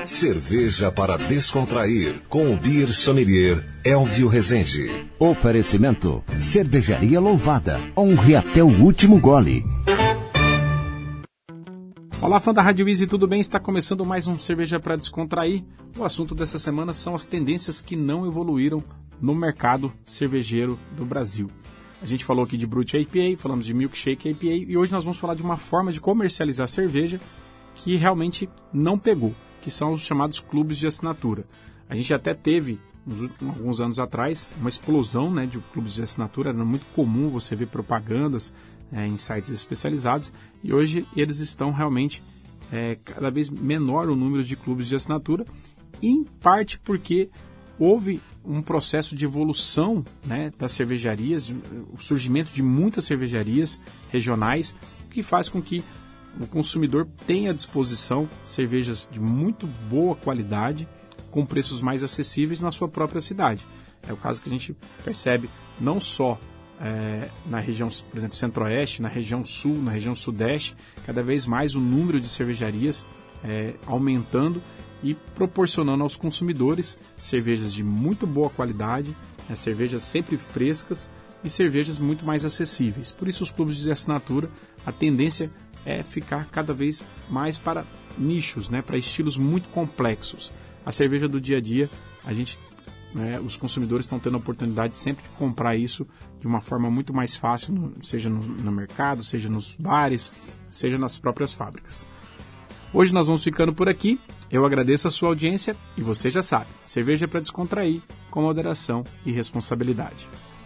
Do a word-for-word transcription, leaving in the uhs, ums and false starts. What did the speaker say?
Cerveja para descontrair com o Beer Sommelier Elvio Rezende. Oferecimento: Cervejaria Louvada. Honre até o último gole. Olá, fã da Rádio Easy, tudo bem? Está começando mais um Cerveja para Descontrair. O assunto dessa semana são as tendências que não evoluíram no mercado cervejeiro do Brasil. A gente falou aqui de Brut I P A, falamos de Milkshake I P A e hoje nós vamos falar de uma forma de comercializar cerveja que realmente não pegou, que são os chamados clubes de assinatura. A gente até teve, alguns anos atrás, uma explosão, né, de clubes de assinatura. Era muito comum você ver propagandas é, em sites especializados e hoje eles estão realmente é, cada vez menor o número de clubes de assinatura, em parte porque houve um processo de evolução, né, das cervejarias, o surgimento de muitas cervejarias regionais, que faz com que o consumidor tenha à disposição cervejas de muito boa qualidade, com preços mais acessíveis na sua própria cidade. É o caso que a gente percebe não só é, na região, por exemplo, centro-oeste, na região sul, na região sudeste, cada vez mais o número de cervejarias é, aumentando e proporcionando aos consumidores cervejas de muito boa qualidade, né, cervejas sempre frescas e cervejas muito mais acessíveis. Por isso os clubes de assinatura, a tendência é ficar cada vez mais para nichos, né, para estilos muito complexos. A cerveja do dia a dia, a gente, né, os consumidores estão tendo a oportunidade sempre de comprar isso de uma forma muito mais fácil, no, seja no, no mercado, seja nos bares, seja nas próprias fábricas. Hoje nós vamos ficando por aqui. Eu agradeço a sua audiência e você já sabe, cerveja para descontrair, com moderação e responsabilidade.